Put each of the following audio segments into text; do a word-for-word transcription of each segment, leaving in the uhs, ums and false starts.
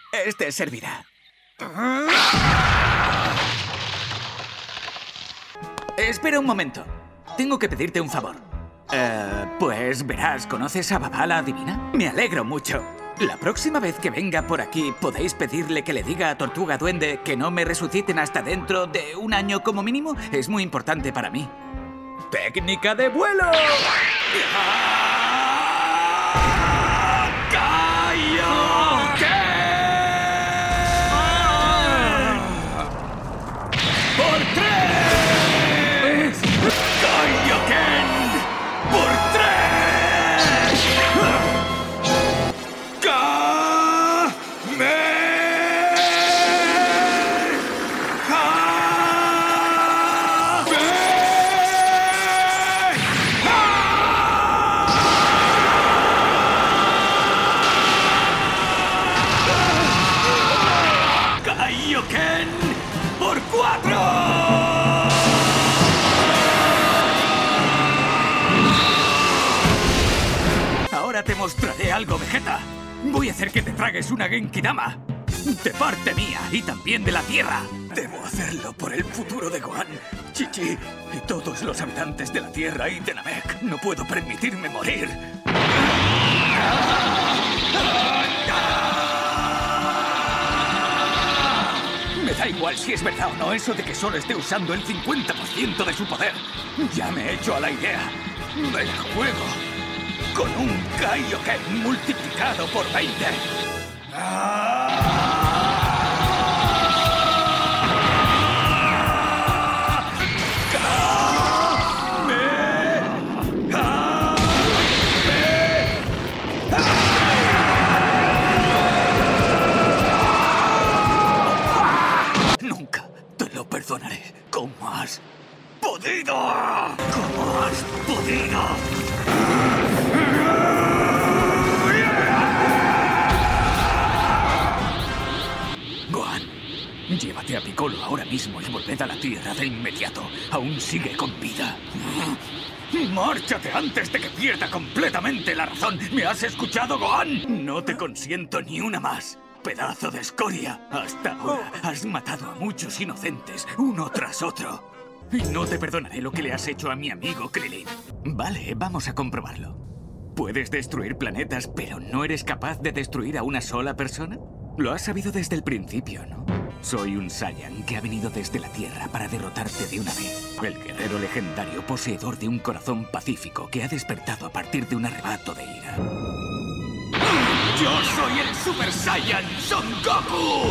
Este servirá. Espera un momento. Tengo que pedirte un favor. Eh, pues verás, ¿conoces a Babá la adivina? Me alegro mucho. La próxima vez que venga por aquí, ¿podéis pedirle que le diga a Tortuga Duende que no me resuciten hasta dentro de un año como mínimo? Es muy importante para mí. ¡Técnica de vuelo! ¡Kaioken! ¡Por tres! ¡Kaioken! ¡Por tres! ¡Kamehameha! ¡Kaioken! ¡Por cuatro! Ahora te mostraré algo, Vegeta. Voy a hacer que te tragues una Genkidama. De parte mía y también de la Tierra. Debo hacerlo por el futuro de Gohan, Chi-Chi y todos los habitantes de la Tierra y de Namek. No puedo permitirme morir. Me da igual si es verdad o no eso de que solo esté usando el cincuenta por ciento de su poder. Ya me he hecho a la idea del juego. Con un Kaioken multiplicado por veinte. Nunca te lo perdonaré. ¿Cómo has podido? ¿Cómo has podido? Gohan, llévate a Piccolo ahora mismo y volved a la Tierra de inmediato. Aún sigue con vida. ¡Márchate antes de que pierda completamente la razón! ¿Me has escuchado, Gohan? No te consiento ni una más. Pedazo de escoria. Hasta ahora has matado a muchos inocentes, uno tras otro. Y no te perdonaré lo que le has hecho a mi amigo Krillin. Vale, vamos a comprobarlo. ¿Puedes destruir planetas, pero no eres capaz de destruir a una sola persona? Lo has sabido desde el principio, ¿no? Soy un Saiyan que ha venido desde la Tierra para derrotarte de una vez. El guerrero legendario poseedor de un corazón pacífico que ha despertado a partir de un arrebato de ira. ¡Yo soy el Super Saiyan Son Goku!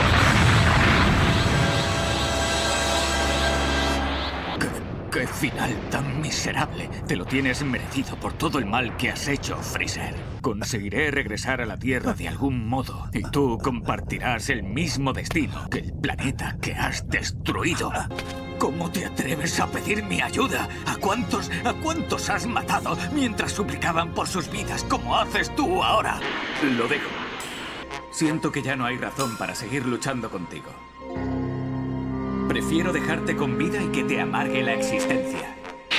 ¡Qué, qué final tan miserable! Te lo tienes merecido por todo el mal que has hecho, Freezer. Conseguiré regresar a la Tierra de algún modo y tú compartirás el mismo destino que el planeta que has destruido. ¿Cómo te atreves a pedir mi ayuda? ¿A cuántos, a cuántos has matado mientras suplicaban por sus vidas como haces tú ahora? Lo dejo. Siento que ya no hay razón para seguir luchando contigo. Prefiero dejarte con vida y que te amargue la existencia.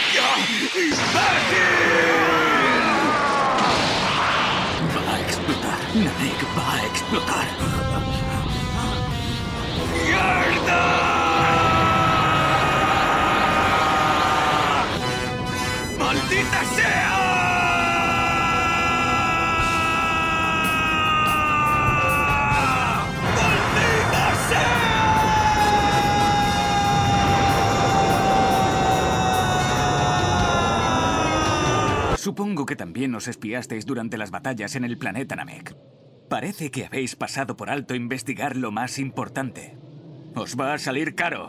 Va a explotar. Namek va a explotar. ¡Mierda! ¡Maldita sea! ¡Maldita sea! Supongo que también os espiasteis durante las batallas en el planeta Namek. Parece que habéis pasado por alto investigar lo más importante. Os va a salir caro.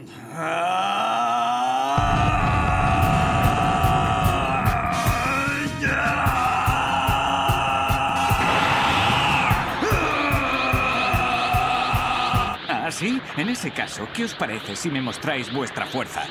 ¿Ah, sí? En ese caso, ¿qué os parece si me mostráis vuestra fuerza?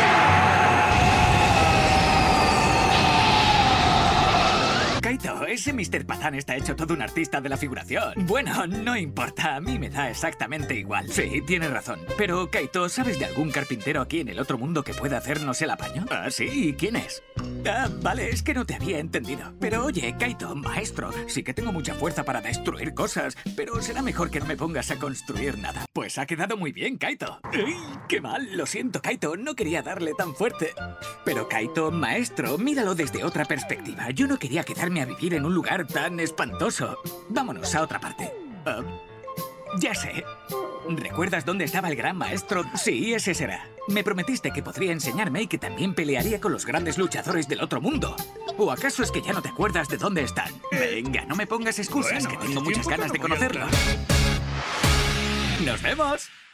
Kaito, ese mister Patán está hecho todo un artista de la figuración. Bueno, no importa, a mí me da exactamente igual. Sí, tienes razón. Pero, Kaito, ¿sabes de algún carpintero aquí en el otro mundo que pueda hacernos el apaño? Ah, sí, ¿quién es? Ah, vale, es que no te había entendido. Pero oye, Kaito, maestro, sí que tengo mucha fuerza para destruir cosas, pero será mejor que no me pongas a construir nada. Pues ha quedado muy bien, Kaito. ¡Ey! ¡Qué mal! Lo siento, Kaito, no quería darle tan fuerte. Pero, Kaito, maestro, míralo desde otra perspectiva. Yo no quería quedarme a vivir en un lugar tan espantoso. Vámonos a otra parte. Uh, ya sé. ¿Recuerdas dónde estaba el gran maestro? Sí, ese será. Me prometiste que podría enseñarme y que también pelearía con los grandes luchadores del otro mundo. ¿O acaso es que ya no te acuerdas de dónde están? Venga, no me pongas excusas, Bueno, que tengo hace muchas tiempo ganas que de no voy al conocerlos. ¡Nos vemos!